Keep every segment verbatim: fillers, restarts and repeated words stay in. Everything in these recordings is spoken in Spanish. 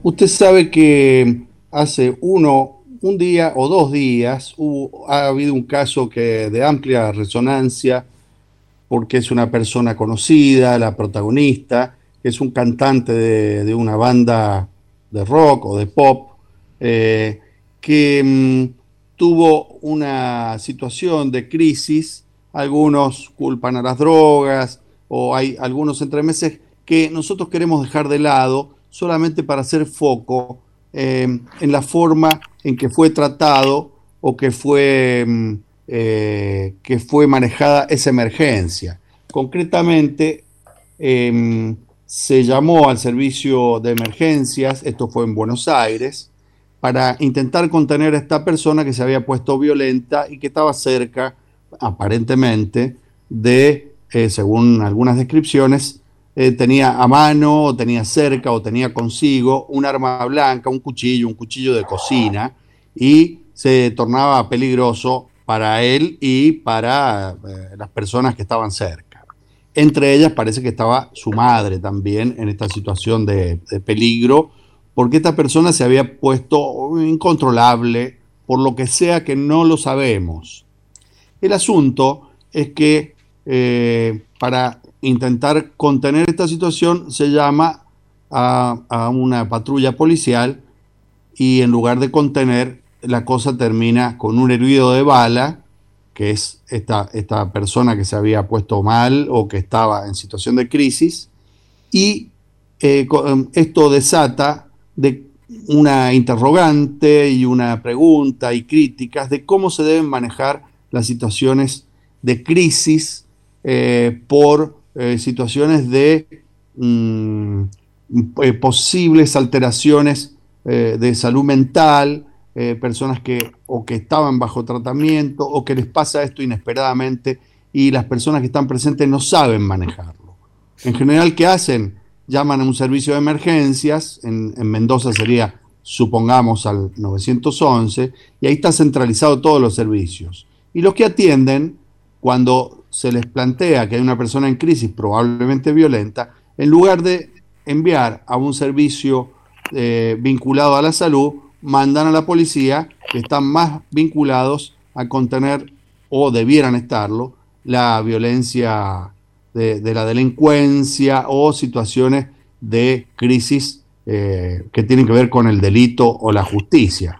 Usted sabe que hace uno, un día o dos días hubo- ha habido un caso que de amplia resonancia porque es una persona conocida, la protagonista, que es un cantante de, de una banda de rock o de pop, eh, que mm, tuvo una situación de crisis. Algunos culpan a las drogas o hay algunos entremeses que nosotros queremos dejar de lado solamente para hacer foco eh, en la forma en que fue tratado o que fue, mm, eh, que fue manejada esa emergencia. Concretamente, eh, se llamó al servicio de emergencias, esto fue en Buenos Aires, para intentar contener a esta persona que se había puesto violenta y que estaba cerca, aparentemente, de, eh, según algunas descripciones, eh, tenía a mano, o tenía cerca, o tenía consigo un arma blanca, un cuchillo, un cuchillo de cocina, y se tornaba peligroso para él y para eh, las personas que estaban cerca. Entre ellas parece que estaba su madre también en esta situación de, de peligro, porque esta persona se había puesto incontrolable, por lo que sea que no lo sabemos. El asunto es que eh, para intentar contener esta situación se llama a, a una patrulla policial y en lugar de contener, la cosa termina con un herido de bala, que es esta, esta persona que se había puesto mal o que estaba en situación de crisis, y eh, esto desata de una interrogante y una pregunta y críticas de cómo se deben manejar las situaciones de crisis eh, por eh, situaciones de mm, eh, posibles alteraciones eh, de salud mental, eh, personas que o que estaban bajo tratamiento o que les pasa esto inesperadamente y las personas que están presentes no saben manejarlo. En general, ¿qué hacen? Llaman a un servicio de emergencias, en, en Mendoza sería, supongamos, al nueve once, y ahí está centralizado todos los servicios. Y los que atienden, cuando se les plantea que hay una persona en crisis probablemente violenta, en lugar de enviar a un servicio eh, vinculado a la salud, mandan a la policía, que están más vinculados a contener, o debieran estarlo, la violencia de, de la delincuencia o situaciones de crisis eh, que tienen que ver con el delito o la justicia.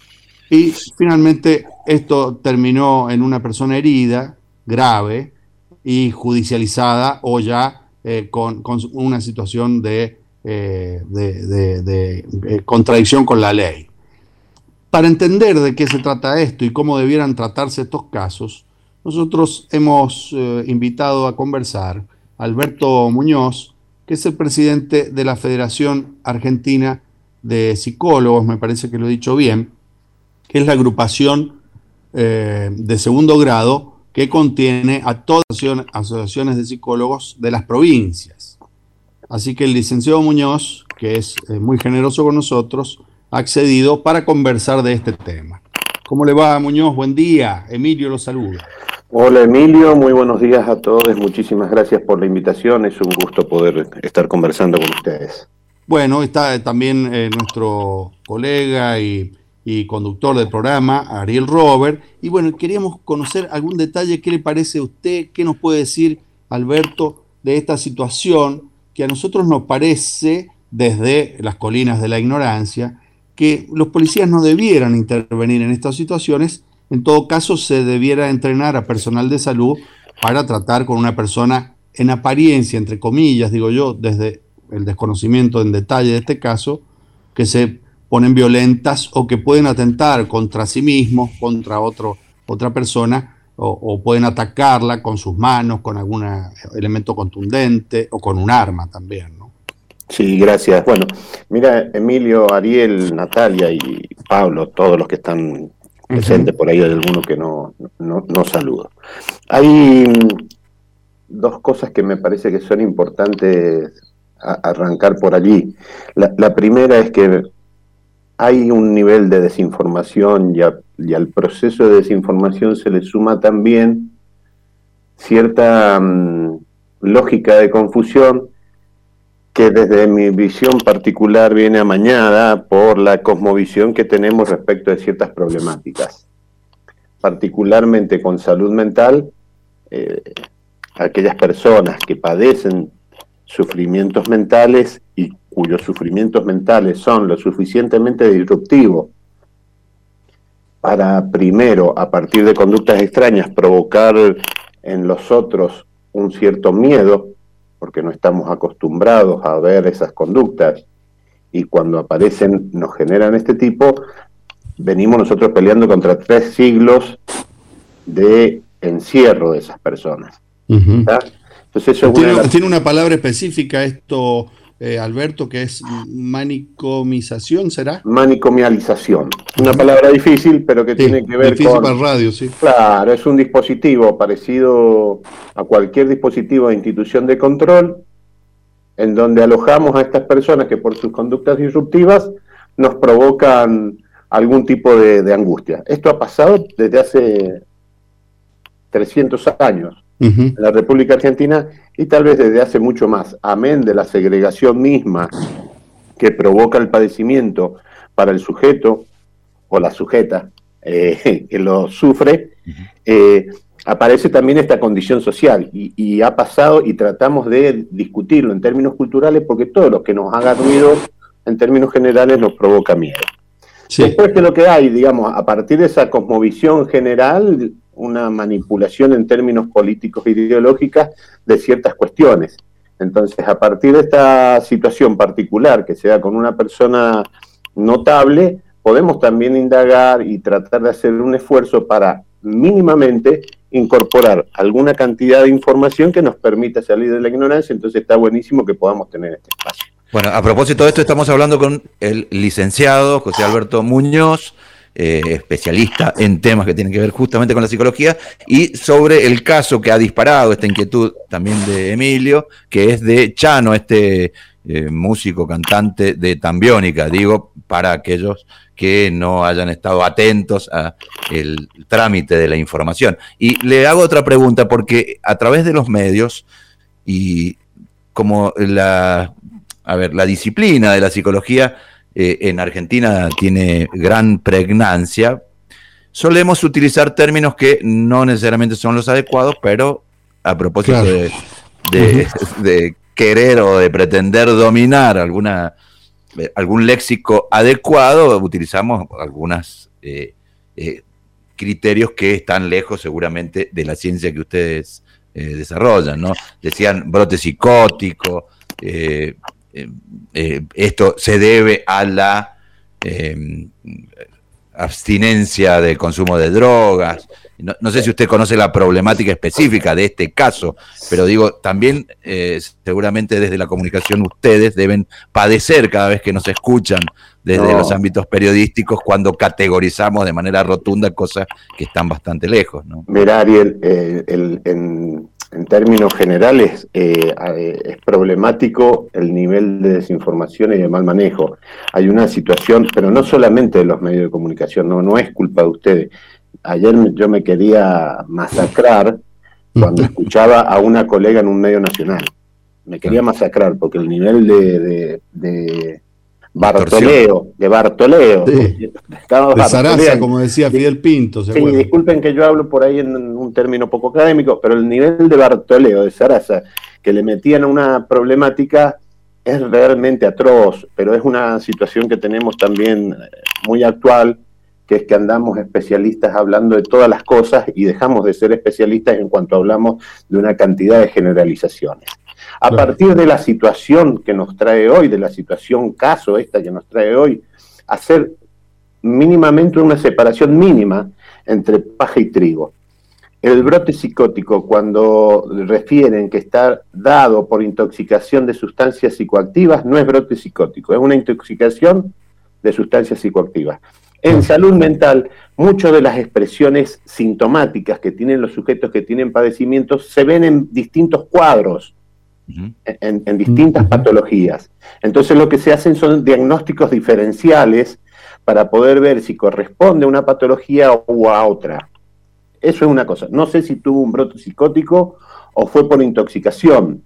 Y finalmente esto terminó en una persona herida, grave y judicializada o ya eh, con, con, una situación de, eh, de, de, de, de contradicción con la ley. Para entender de qué se trata esto y cómo debieran tratarse estos casos, nosotros hemos eh, invitado a conversar a Alberto Muñoz, que es el presidente de la Federación Argentina de Psicólogos, me parece que lo he dicho bien, que es la agrupación eh, de segundo grado que contiene a todas las asociaciones de psicólogos de las provincias. Así que el licenciado Muñoz, que es eh, muy generoso con nosotros, ha accedido para conversar de este tema. ¿Cómo le va, Muñoz? Buen día. Emilio lo saluda. Hola, Emilio, muy buenos días a todos. Muchísimas gracias por la invitación. Es un gusto poder estar conversando con ustedes. Bueno, está también eh, nuestro colega y, y conductor del programa, Ariel Robert. Y bueno, queríamos conocer algún detalle. ¿Qué le parece a usted? ¿Qué nos puede decir, Alberto, de esta situación que a nosotros nos parece, desde las colinas de la ignorancia, que los policías no debieran intervenir en estas situaciones? En todo caso, se debiera entrenar a personal de salud para tratar con una persona en apariencia, entre comillas, digo yo, desde el desconocimiento en detalle de este caso, que se ponen violentas o que pueden atentar contra sí mismos, contra otro, otra persona, o, o pueden atacarla con sus manos, con algún elemento contundente o con un arma también, ¿no? Sí, gracias. Bueno, mira, Emilio, Ariel, Natalia y Pablo, todos los que están presentes, uh-huh. Por ahí hay alguno que no, no, no saludo. Hay dos cosas que me parece que son importantes a arrancar por allí. La, la primera es que hay un nivel de desinformación y, a, y al proceso de desinformación se le suma también cierta um, lógica de confusión que desde mi visión particular viene amañada por la cosmovisión que tenemos respecto de ciertas problemáticas, particularmente con salud mental. Eh, aquellas personas que padecen sufrimientos mentales y cuyos sufrimientos mentales son lo suficientemente disruptivos para, primero, a partir de conductas extrañas, provocar en los otros un cierto miedo, porque no estamos acostumbrados a ver esas conductas, y cuando aparecen nos generan este tipo, venimos nosotros peleando contra tres siglos de encierro de esas personas. Uh-huh. Entonces eso tiene, es una las... tiene una palabra específica esto, eh, Alberto, que es manicomización, ¿será? Manicomialización. Una palabra difícil, pero que sí, tiene que ver difícil con... para radio, sí. Claro, es un dispositivo parecido a cualquier dispositivo de institución de control, en donde alojamos a estas personas que por sus conductas disruptivas nos provocan algún tipo de, de angustia. Esto ha pasado desde hace trescientos años uh-huh. en la República Argentina, y tal vez desde hace mucho más, amén de la segregación misma que provoca el padecimiento para el sujeto o la sujeta eh, que lo sufre, eh, aparece también esta condición social, y, y ha pasado, y tratamos de discutirlo en términos culturales, porque todo lo que nos haga ruido en términos generales nos provoca miedo. Sí. Después que lo que hay, digamos, a partir de esa cosmovisión general, una manipulación en términos políticos e ideológicas de ciertas cuestiones. Entonces, a partir de esta situación particular, que se da con una persona notable, podemos también indagar y tratar de hacer un esfuerzo para mínimamente incorporar alguna cantidad de información que nos permita salir de la ignorancia. Entonces está buenísimo que podamos tener este espacio. Bueno, a propósito de esto, estamos hablando con el licenciado José Alberto Muñoz, eh, especialista en temas que tienen que ver justamente con la psicología, y sobre el caso que ha disparado esta inquietud también de Emilio, que es de Chano, este eh, músico, cantante de Tambiónica, digo, para aquellos que no hayan estado atentos a el trámite de la información. Y le hago otra pregunta, porque a través de los medios, y como la... A ver, la disciplina de la psicología eh, en Argentina tiene gran pregnancia. Solemos utilizar términos que no necesariamente son los adecuados, pero a propósito claro. de, de, uh-huh. de querer o de pretender dominar alguna, eh, algún léxico adecuado, utilizamos algunos eh, eh, criterios que están lejos seguramente de la ciencia que ustedes eh, desarrollan, ¿no? Decían brote psicótico, eh, Eh, eh, esto se debe a la eh, abstinencia de consumo de drogas. No, no sé si usted conoce la problemática específica de este caso, pero digo, también eh, seguramente desde la comunicación ustedes deben padecer cada vez que nos escuchan desde no. los ámbitos periodísticos cuando categorizamos de manera rotunda cosas que están bastante lejos, ¿no? Mira, Ariel, eh, el, en... En términos generales, eh, eh, es problemático el nivel de desinformación y de mal manejo. Hay una situación, pero no solamente de los medios de comunicación, no, no es culpa de ustedes. Ayer yo me quería masacrar cuando escuchaba a una colega en un medio nacional. Me quería masacrar porque el nivel de, de, de Bartoleo, de Bartoleo. Sí. De Sarasa, como decía Fidel Pinto. ¿se sí, acuerda? Disculpen que yo hablo por ahí en un término poco académico, pero el nivel de Bartoleo, de Sarasa, que le metían a una problemática es realmente atroz, pero es una situación que tenemos también muy actual, que es que andamos especialistas hablando de todas las cosas y dejamos de ser especialistas en cuanto hablamos de una cantidad de generalizaciones. A claro. partir de la situación que nos trae hoy, de la situación caso esta que nos trae hoy, hacer mínimamente una separación mínima entre paja y trigo. El brote psicótico, cuando refieren que está dado por intoxicación de sustancias psicoactivas, no es brote psicótico, es una intoxicación de sustancias psicoactivas. En salud mental, muchas de las expresiones sintomáticas que tienen los sujetos que tienen padecimientos se ven en distintos cuadros, uh-huh. en, en distintas uh-huh. patologías. Entonces lo que se hacen son diagnósticos diferenciales para poder ver si corresponde a una patología o a otra. Eso es una cosa. No sé si tuvo un brote psicótico o fue por intoxicación,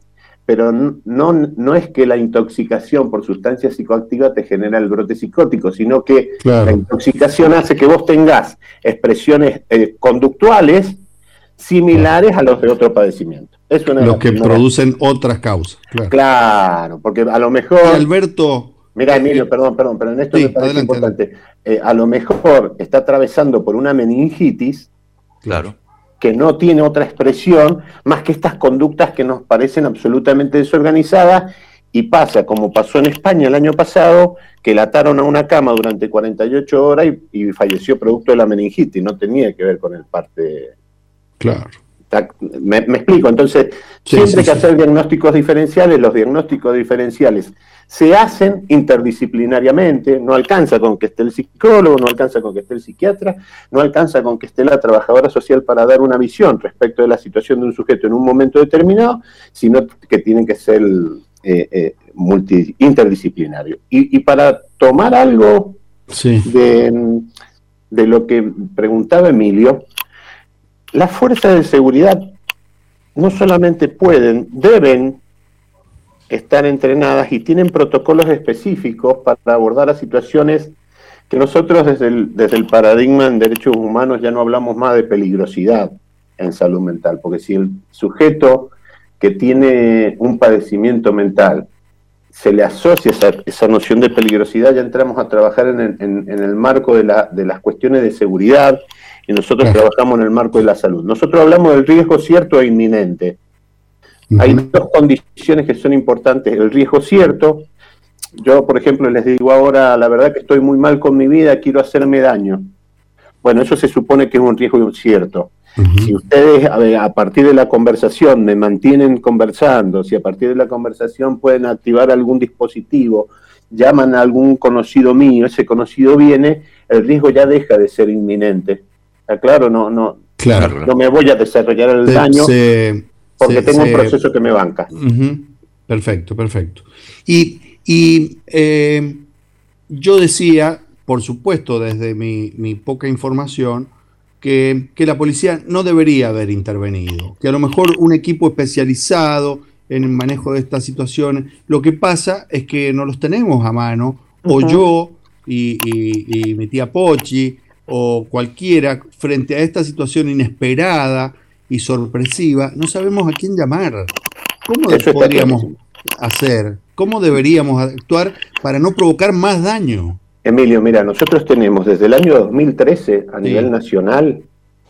pero no, no es que la intoxicación por sustancia psicoactiva te genera el brote psicótico, sino que claro. La intoxicación hace que vos tengas expresiones eh, conductuales similares a los de otro padecimiento. Es una los que primera... producen otras causas. Claro. Claro, porque a lo mejor... Y Alberto... Mira, Emilio, perdón, perdón, pero en esto sí, me parece adelante, importante. Eh, a lo mejor está atravesando por una meningitis, claro, que no tiene otra expresión más que estas conductas que nos parecen absolutamente desorganizadas, y pasa, como pasó en España el año pasado, que la ataron a una cama durante cuarenta y ocho horas y, y falleció producto de la meningitis, no tenía que ver con el parte... Claro. Me, me explico, entonces, sí, siempre sí, hay que sí. hacer diagnósticos diferenciales. Los diagnósticos diferenciales se hacen interdisciplinariamente, no alcanza con que esté el psicólogo, no alcanza con que esté el psiquiatra, no alcanza con que esté la trabajadora social para dar una visión respecto de la situación de un sujeto en un momento determinado, sino que tienen que ser eh, eh, multi, interdisciplinario. Y, y para tomar algo sí. de, de lo que preguntaba Emilio, las fuerzas de seguridad no solamente pueden, deben estar entrenadas y tienen protocolos específicos para abordar a situaciones que nosotros desde el, desde el paradigma en derechos humanos ya no hablamos más de peligrosidad en salud mental, porque si el sujeto que tiene un padecimiento mental se le asocia esa, esa noción de peligrosidad, ya entramos a trabajar en el, en, en el marco de, la, de las cuestiones de seguridad, y nosotros claro. trabajamos en el marco de la salud. Nosotros hablamos del riesgo cierto e inminente. Uh-huh. Hay dos condiciones que son importantes. El riesgo cierto, yo por ejemplo les digo ahora, la verdad que estoy muy mal con mi vida, quiero hacerme daño. Bueno, eso se supone que es un riesgo cierto. Uh-huh. Si ustedes a, ver, a partir de la conversación me mantienen conversando, si a partir de la conversación pueden activar algún dispositivo, llaman a algún conocido mío, ese conocido viene, el riesgo ya deja de ser inminente. Claro, no, no, claro. no me voy a desarrollar el se, daño se, porque se, tengo se, un proceso que me banca. Uh-huh. Perfecto, perfecto. Y, y eh, yo decía, por supuesto, desde mi, mi poca información, que, que la policía no debería haber intervenido, que a lo mejor un equipo especializado en el manejo de estas situaciones, lo que pasa es que no los tenemos a mano, uh-huh. o yo y, y, y mi tía Pochi, o cualquiera, frente a esta situación inesperada y sorpresiva, no sabemos a quién llamar. ¿Cómo Eso podríamos hacer? ¿Cómo deberíamos actuar para no provocar más daño? Emilio, mira, nosotros tenemos desde el año dos mil trece a sí. nivel nacional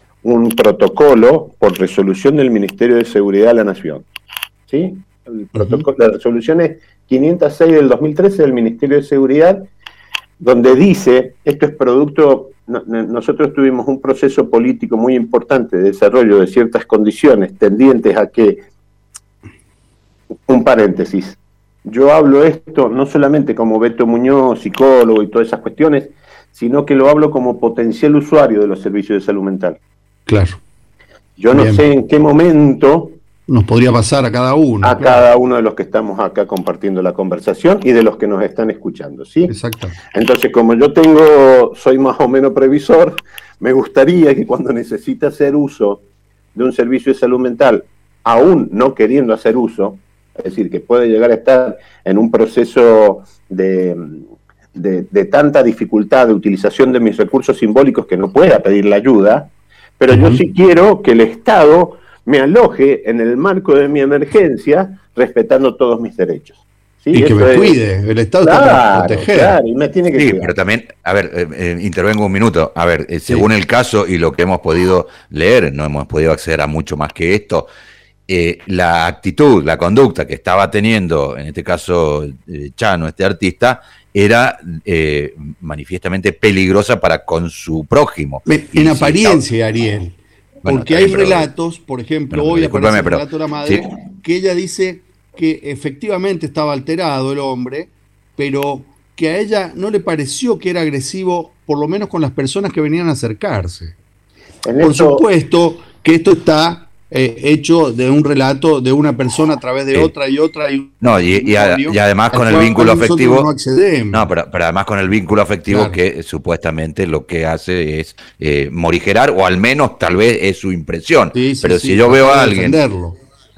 un protocolo por resolución del Ministerio de Seguridad de la Nación. ¿Sí? El protocolo, uh-huh. La resolución es quinientos seis del dos mil trece del Ministerio de Seguridad, donde dice, esto es producto... Nosotros tuvimos un proceso político muy importante de desarrollo de ciertas condiciones tendientes a que, un paréntesis, yo hablo esto no solamente como Beto Muñoz, psicólogo y todas esas cuestiones, sino que lo hablo como potencial usuario de los servicios de salud mental. Claro. Yo no Bien. sé en qué momento... Nos podría pasar a cada uno. A claro. cada uno de los que estamos acá compartiendo la conversación y de los que nos están escuchando, ¿sí? Exacto. Entonces, como yo tengo, soy más o menos previsor, me gustaría que cuando necesite hacer uso de un servicio de salud mental, aún no queriendo hacer uso, es decir, que puede llegar a estar en un proceso de, de, de tanta dificultad de utilización de mis recursos simbólicos que no pueda pedir la ayuda, pero uh-huh. yo sí quiero que el Estado me aloje en el marco de mi emergencia, respetando todos mis derechos. ¿Sí? Y que me es... cuide, el Estado claro, está para proteger. Claro, y me tiene que sí, cuidar. Pero también, a ver, eh, eh, intervengo un minuto. A ver, eh, según sí. el caso y lo que hemos podido leer, no hemos podido acceder a mucho más que esto, eh, la actitud, la conducta que estaba teniendo, en este caso eh, Chano, este artista, era eh, manifiestamente peligrosa para con su prójimo. Me, en apariencia, si, Ariel. Bueno, porque hay bien, relatos, pero, por ejemplo, bueno, hoy aparece el relato de la madre, sí. que ella dice que efectivamente estaba alterado el hombre, pero que a ella no le pareció que era agresivo, por lo menos con las personas que venían a acercarse. En por esto... supuesto que esto está eh, hecho de un relato de una persona a través de sí. otra y otra. Y no, y, y, a, y además con el vínculo afectivo. No, accedemos. no pero, pero además con el vínculo afectivo claro. que supuestamente lo que hace es eh, morigerar, o al menos tal vez es su impresión. Sí, sí, pero sí, si yo veo a alguien.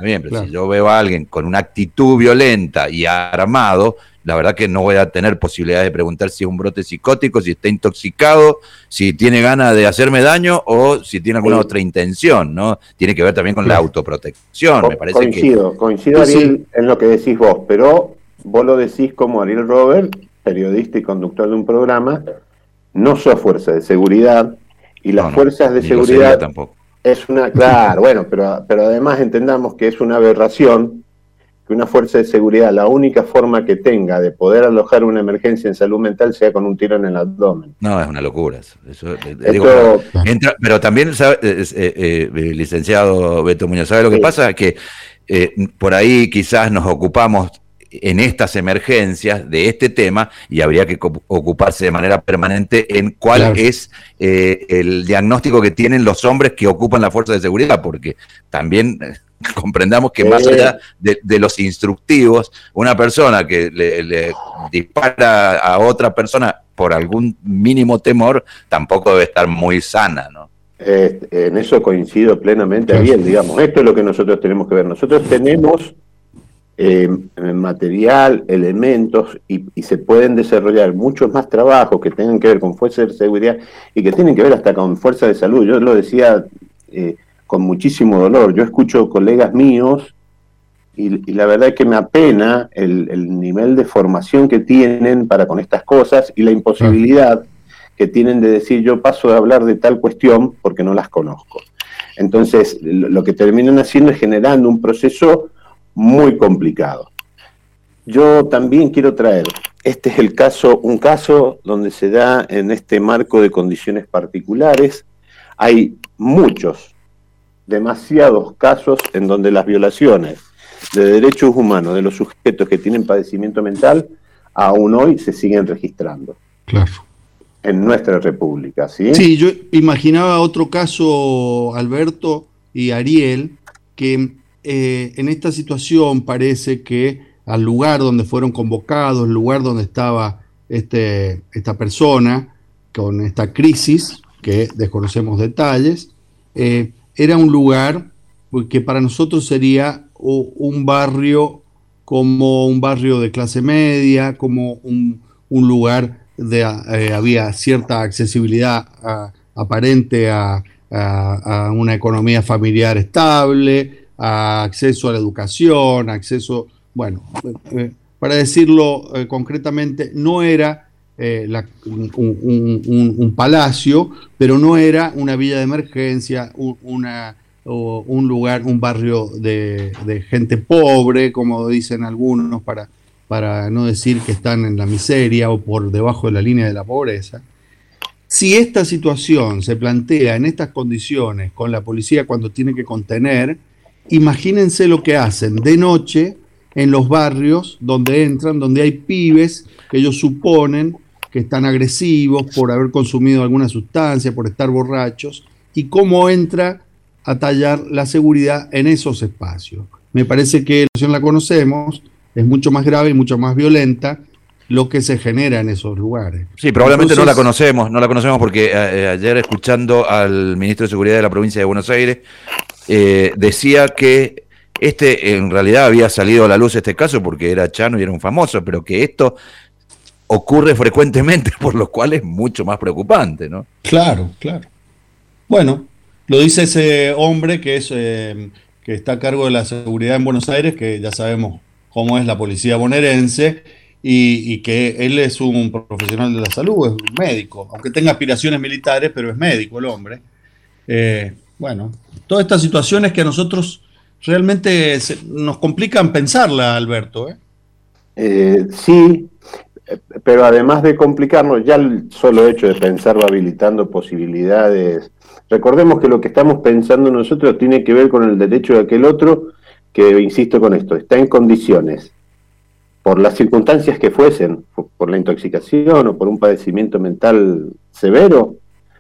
Está bien, pero Claro. si yo veo a alguien con una actitud violenta y armado, la verdad que no voy a tener posibilidad de preguntar si es un brote psicótico, si está intoxicado, si tiene ganas de hacerme daño o si tiene alguna Sí. otra intención, ¿no? Tiene que ver también con la Claro. autoprotección, me parece coincido, que... coincido, Sí, Ariel, en lo que decís vos, pero vos lo decís como Ariel Robert, periodista y conductor de un programa, no sos fuerza de seguridad, y las No, no, fuerzas de ni lo sería seguridad tampoco. es una, claro, bueno, pero, pero además entendamos que es una aberración que una fuerza de seguridad, la única forma que tenga de poder alojar una emergencia en salud mental sea con un tiro en el abdomen. No, es una locura eso. eso le- le Esto, digo, pero, entra- pero también, sabe, eh, eh, eh, licenciado Beto Muñoz, ¿sabe lo que Sí. pasa? Que eh, por ahí quizás nos ocupamos en estas emergencias de este tema y habría que co- ocuparse de manera permanente en cuál Claro. es eh, el diagnóstico que tienen los hombres que ocupan la fuerza de seguridad, porque también eh, comprendamos que Sí. más allá de, de los instructivos, una persona que le, le dispara a otra persona por algún mínimo temor, tampoco debe estar muy sana, ¿no? Eh, en eso coincido plenamente, Claro. Ariel, digamos, esto es lo que nosotros tenemos que ver. Nosotros tenemos eh, material, elementos, y, y se pueden desarrollar muchos más trabajos que tengan que ver con fuerza de seguridad y que tienen que ver hasta con fuerza de salud. Yo lo decía eh, con muchísimo dolor. Yo escucho colegas míos y, y la verdad es que me apena el, el nivel de formación que tienen para con estas cosas y la imposibilidad que tienen de decir yo paso de hablar de tal cuestión porque no las conozco. Entonces, lo, lo que terminan haciendo es generando un proceso muy complicado. Yo también quiero traer, este es el caso, un caso donde se da en este marco de condiciones particulares. Hay muchos, demasiados casos en donde las violaciones de derechos humanos de los sujetos que tienen padecimiento mental aún hoy se siguen registrando. Claro. En nuestra república, ¿sí? Sí, yo imaginaba otro caso, Alberto y Ariel, que eh, en esta situación parece que al lugar donde fueron convocados, el lugar donde estaba este, esta persona con esta crisis, que desconocemos detalles, eh, era un lugar que para nosotros sería un barrio como un barrio de clase media, como un, un lugar de, eh, había cierta accesibilidad a, aparente a, a, a una economía familiar estable, a acceso a la educación, acceso, bueno, eh, para decirlo eh, concretamente, no era eh, la, un, un, un, un palacio, pero no era una villa de emergencia, un, una, o un lugar, un barrio de, de gente pobre, como dicen algunos, para para no decir que están en la miseria o por debajo de la línea de la pobreza. Si esta situación se plantea en estas condiciones con la policía cuando tiene que contener, imagínense lo que hacen de noche en los barrios donde entran, donde hay pibes que ellos suponen que están agresivos por haber consumido alguna sustancia, por estar borrachos, y cómo entra a tallar la seguridad en esos espacios. Me parece que la situación la conocemos, es mucho más grave y mucho más violenta lo que se genera en esos lugares. Sí, probablemente Entonces, no la conocemos, no la conocemos porque eh, ayer escuchando al ministro de Seguridad de la provincia de Buenos Aires, eh, decía que este en realidad había salido a la luz este caso porque era chano y era un famoso, pero que esto ocurre frecuentemente, por lo cual es mucho más preocupante, ¿no? Claro, claro. Bueno, lo dice ese hombre que es eh, que está a cargo de la seguridad en Buenos Aires, que ya sabemos cómo es la policía bonaerense, y, y que él es un profesional de la salud, es un médico, aunque tenga aspiraciones militares, pero es médico el hombre. Eh, bueno, todas estas situaciones que a nosotros realmente se, nos complican pensarla, Alberto, ¿eh? Eh, sí, pero además de complicarnos, ya el solo hecho de pensar va habilitando posibilidades. Recordemos que lo que estamos pensando nosotros tiene que ver con el derecho de aquel otro que, insisto con esto, está en condiciones, por las circunstancias que fuesen, por la intoxicación o por un padecimiento mental severo,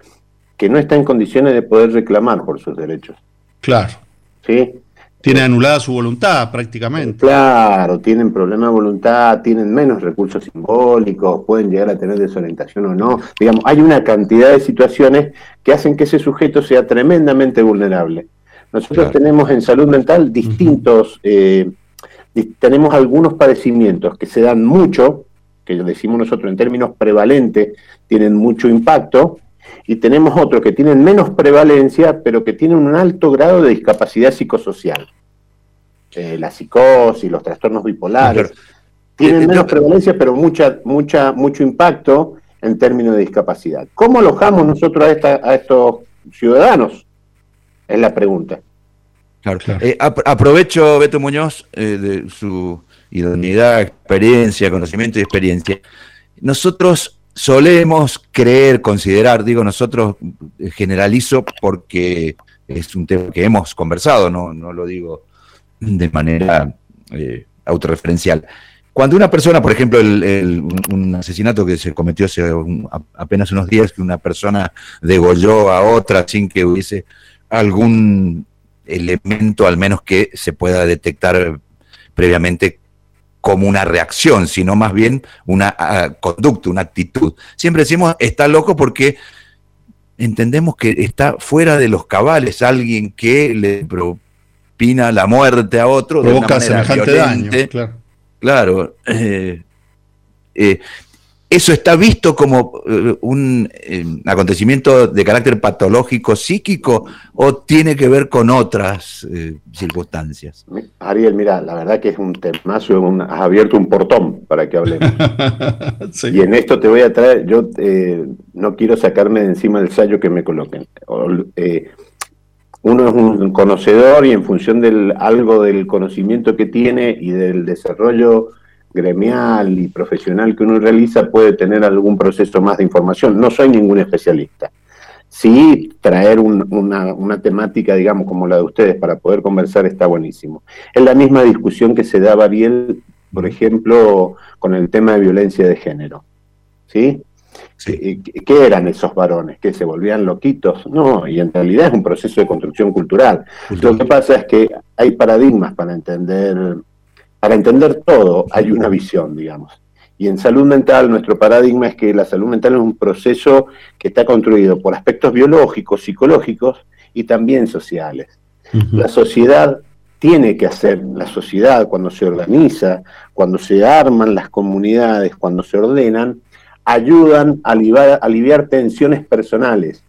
que no está en condiciones de poder reclamar por sus derechos. Claro. ¿Sí? Tiene anulada su voluntad prácticamente. Claro, tienen problema de voluntad, tienen menos recursos simbólicos, pueden llegar a tener desorientación o no. Digamos, hay una cantidad de situaciones que hacen que ese sujeto sea tremendamente vulnerable. Nosotros Claro. tenemos en salud mental distintos, eh, di- tenemos algunos padecimientos que se dan mucho, que decimos nosotros en términos prevalentes, tienen mucho impacto, y tenemos otros que tienen menos prevalencia, pero que tienen un alto grado de discapacidad psicosocial. Eh, la psicosis, los trastornos bipolares, Claro. tienen Eh, menos yo- prevalencia, pero mucha, mucha, mucho impacto en términos de discapacidad. ¿Cómo alojamos nosotros a, esta, a estos ciudadanos? Es la pregunta. Claro. Claro. Eh, ap- aprovecho, Beto Muñoz, eh, de su idoneidad, experiencia, conocimiento y experiencia. Nosotros solemos creer, considerar, digo nosotros, eh, generalizo porque es un tema que hemos conversado, no, no lo digo de manera eh, autorreferencial. Cuando una persona, por ejemplo, el, el, un, un asesinato que se cometió hace un, a, apenas unos días, que una persona degolló a otra sin que hubiese algún elemento, al menos que se pueda detectar previamente como una reacción, sino más bien una uh, conducta, una actitud. Siempre decimos, está loco porque entendemos que está fuera de los cabales alguien que le propina la muerte a otro de una Provoca manera semejante violenta. daño, claro. Claro. Eh, eh, ¿Eso está visto como eh, un eh, acontecimiento de carácter patológico psíquico o tiene que ver con otras eh, circunstancias? Ariel, mira, la verdad que es un temazo, un, has abierto un portón para que hablemos. Sí. Y en esto te voy a traer, yo eh, no quiero sacarme de encima del sayo que me coloquen. O, eh, uno es un conocedor y en función del algo del conocimiento que tiene y del desarrollo gremial y profesional que uno realiza puede tener algún proceso más de información. No soy ningún especialista. Sí, traer un, una, una temática, digamos, como la de ustedes para poder conversar está buenísimo. Es la misma discusión que se daba, Ariel, por ejemplo, con el tema de violencia de género. ¿Sí? Sí. ¿Qué, qué eran esos varones? ¿Que se volvían loquitos? No, y en realidad es un proceso de construcción cultural. Lo que pasa es que hay paradigmas para entender, para entender todo, hay una visión, digamos. Y en salud mental, nuestro paradigma es que la salud mental es un proceso que está construido por aspectos biológicos, psicológicos y también sociales. Uh-huh. La sociedad tiene que hacer, la sociedad cuando se organiza, cuando se arman las comunidades, cuando se ordenan, ayudan a aliviar, a aliviar tensiones personales.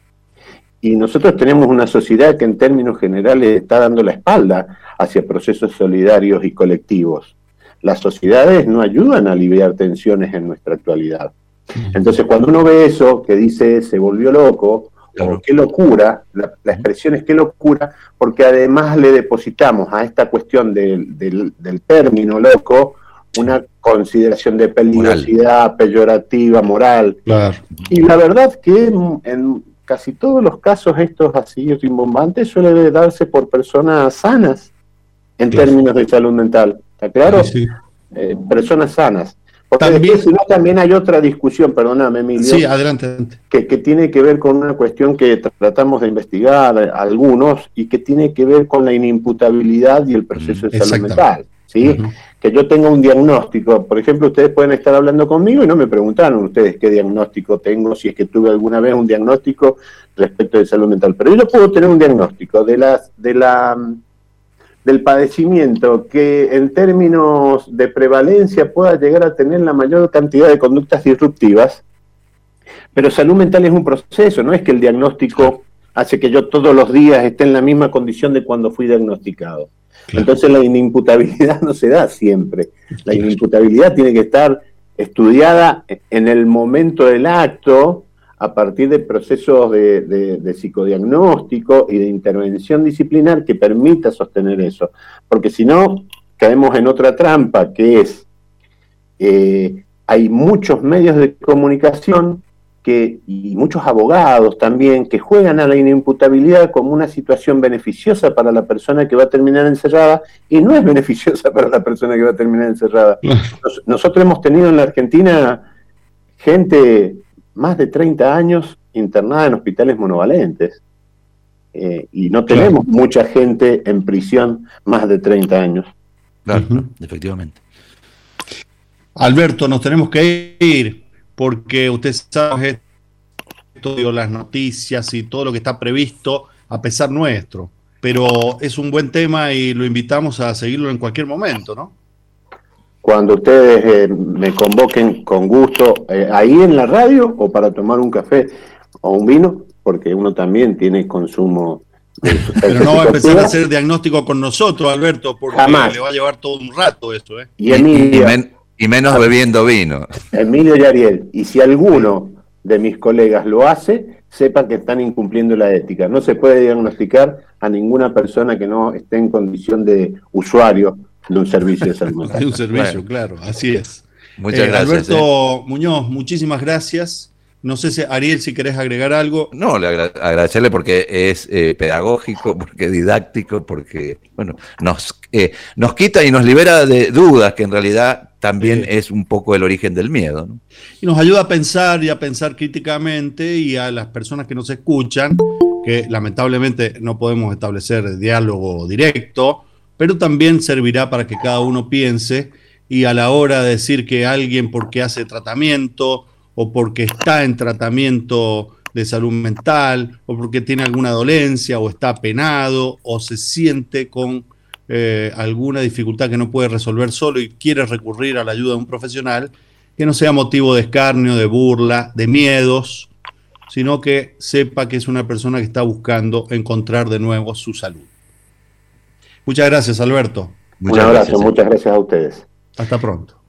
Y nosotros tenemos una sociedad que en términos generales está dando la espalda hacia procesos solidarios y colectivos. Las sociedades no ayudan a aliviar tensiones en nuestra actualidad. Entonces, cuando uno ve eso, que dice se volvió loco, o qué locura, la, la expresión es qué locura, porque además le depositamos a esta cuestión del, del, del término loco una consideración de peligrosidad, moral. peyorativa, moral. Claro. Y la verdad que en, en casi todos los casos estos así rimbombantes suele darse por personas sanas en claro. términos de salud mental. ¿Está claro? Sí, sí. Eh, personas sanas. Porque también, después, si no, también hay otra discusión, perdóname, Emilio. Sí, adelante. Que, que tiene que ver con una cuestión que tratamos de investigar algunos y que tiene que ver con la inimputabilidad y el proceso de salud mental. ¿Sí? Uh-huh. Que yo tenga un diagnóstico. Por ejemplo, ustedes pueden estar hablando conmigo y no me preguntaron ustedes qué diagnóstico tengo, si es que tuve alguna vez un diagnóstico respecto de salud mental. Pero yo puedo tener un diagnóstico de las, de la, del padecimiento que en términos de prevalencia pueda llegar a tener la mayor cantidad de conductas disruptivas. Pero salud mental es un proceso, no es que el diagnóstico hace que yo todos los días esté en la misma condición de cuando fui diagnosticado. Claro. Entonces la inimputabilidad no se da siempre. La inimputabilidad tiene que estar estudiada en el momento del acto a partir de procesos de, de, de psicodiagnóstico y de intervención disciplinar que permita sostener eso. Porque si no, caemos en otra trampa, que es, eh, hay muchos medios de comunicación que, y muchos abogados también que juegan a la inimputabilidad como una situación beneficiosa para la persona que va a terminar encerrada y no es beneficiosa para la persona que va a terminar encerrada. Nos, nosotros hemos tenido en la Argentina gente más de treinta años internada en hospitales monovalentes eh, y no tenemos claro. mucha gente en prisión más de treinta años. Claro, uh-huh. efectivamente. Alberto, nos tenemos que ir. Porque usted sabe esto, las noticias y todo lo que está previsto a pesar nuestro. pero es un buen tema y lo invitamos a seguirlo en cualquier momento, ¿no? Cuando ustedes eh, me convoquen, con gusto, eh, ahí en la radio o para tomar un café o un vino, porque uno también tiene consumo de sustancias Pero no va a empezar a psicoactivas. hacer diagnóstico con nosotros, Alberto, porque Jamás. le va a llevar todo un rato esto, ¿eh? Y Y, y Emilia, men- y menos bebiendo vino. Emilio y Ariel, y si alguno de mis colegas lo hace, sepan que están incumpliendo la ética. No se puede diagnosticar a ninguna persona que no esté en condición de usuario de un servicio de salud mental. De un servicio, Bueno. claro, así es. Muchas Eh, gracias. Alberto Muñoz, muchísimas gracias. No sé si, Ariel, si querés agregar algo. No, le agra- agradecerle porque es eh, pedagógico, porque es didáctico, porque bueno, nos, eh, nos quita y nos libera de dudas, que en realidad también Sí. es un poco el origen del miedo, ¿no? Y nos ayuda a pensar y a pensar críticamente, y a las personas que nos escuchan, que lamentablemente no podemos establecer diálogo directo, pero también servirá para que cada uno piense, y a la hora de decir que alguien porque hace tratamiento o porque está en tratamiento de salud mental o porque tiene alguna dolencia o está penado o se siente con eh, alguna dificultad que no puede resolver solo y quiere recurrir a la ayuda de un profesional, que no sea motivo de escarnio, de burla, de miedos, sino que sepa que es una persona que está buscando encontrar de nuevo su salud. Muchas gracias, Alberto. Un Muchas abrazo, gracias. eh. muchas gracias a ustedes. Hasta pronto.